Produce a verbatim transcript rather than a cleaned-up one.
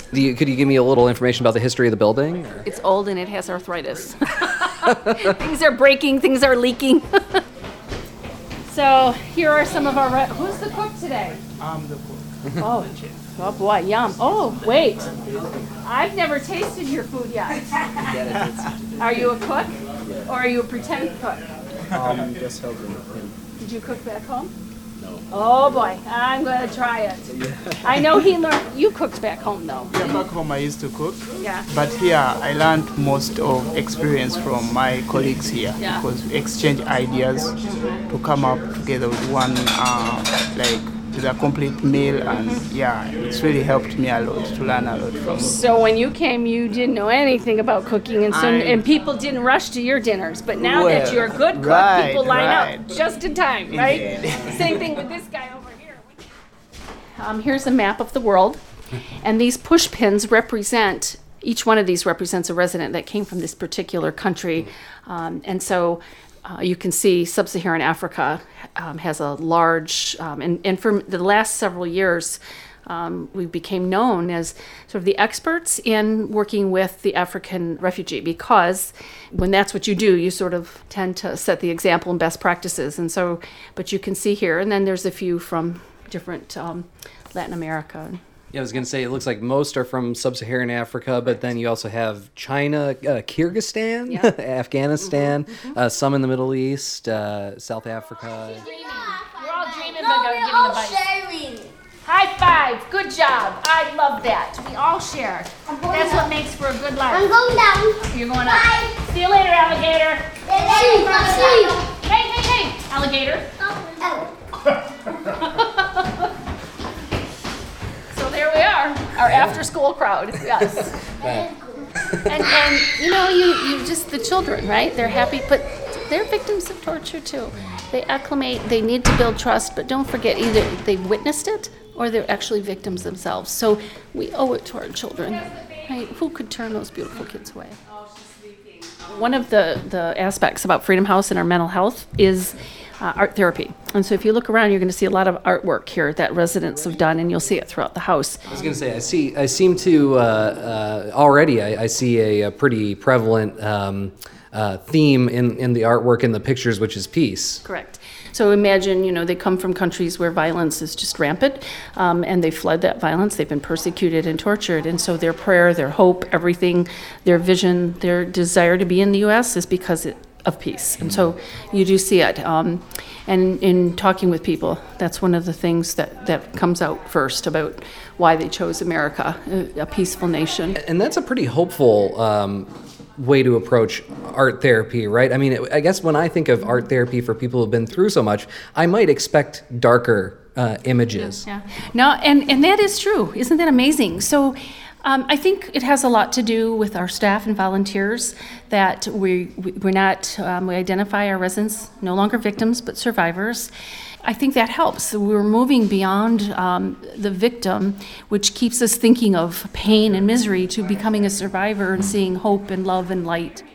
Do you, could you give me a little information about the history of the building? Or? It's old and it has arthritis. Things are breaking, things are leaking. So here are some of our... Re- Who's the cook today? I'm the cook. Oh, oh boy, yum. Oh, wait. I've never tasted your food yet. Are you a cook? Or are you a pretend cook? Um, just helping him. Did you cook back home? No. Oh boy, I'm going to try it. I know he learned... You cooked back home though. Yeah, back home I used to cook. Yeah. But here I learned most of experience from my colleagues here. Yeah. Because we exchange ideas to come up together with one, uh, like, with a complete meal, and yeah, it's really helped me a lot to learn a lot from. So when you came, you didn't know anything about cooking, and so I, and people didn't rush to your dinners. But now well, that you're a good cook, right, people line right. up just in time, right? Indeed. Same thing with this guy over here. Um, here's a map of the world, and these push pins represent. Each one of these represents a resident that came from this particular country, um, and so. Uh, you can see sub-Saharan Africa um, has a large, um, and, and for the last several years, um, we became known as sort of the experts in working with the African refugee, because when that's what you do, you sort of tend to set the example and best practices. And so, but you can see here, and then there's a few from different um, Latin America. Yeah, I was going to say, it looks like most are from sub-Saharan Africa, but then you also have China, uh, Kyrgyzstan, Yeah. Afghanistan, mm-hmm. uh, some in the Middle East, uh, South Africa. We're all dreaming about getting a bite. Sharing. High five. Good job. I love that. We all share. That's what makes for a good life. I'm going down. You're going up. Bye. See you later, alligator. See, see. Hey, hey, hey, alligator. So there we are, our after-school crowd. Yes. and, and you know, you, you just the children, right? They're happy, but they're victims of torture too. They acclimate. They need to build trust, but don't forget, either they've witnessed it or they're actually victims themselves. So we owe it to our children. Right? Who could turn those beautiful kids away? One of the, the aspects about Freedom House and our mental health is uh, art therapy. And so if you look around, you're going to see a lot of artwork here that residents have done, and you'll see it throughout the house. I was going to say, I see. I seem to uh, uh, already. I, I see a, a pretty prevalent um, uh, theme in, in the artwork and the pictures, which is peace. Correct. So imagine, you know, they come from countries where violence is just rampant, um, and they fled that violence. They've been persecuted and tortured, and so their prayer, their hope, everything, their vision, their desire to be in the U S is because it, of peace. And so you do see it. Um, and in talking with people, that's one of the things that, that comes out first about why they chose America, a, a peaceful nation. And that's a pretty hopeful um, way to approach art therapy, right? I mean, I guess when I think of art therapy for people who've been through so much, I might expect darker uh, images. Yeah. No, and, and that is true. Isn't that amazing? So um, I think it has a lot to do with our staff and volunteers that we, we we're not um, we identify our residents no longer victims but survivors. I think that helps. We're moving beyond um, the victim, which keeps us thinking of pain and misery, to becoming a survivor and seeing hope and love and light.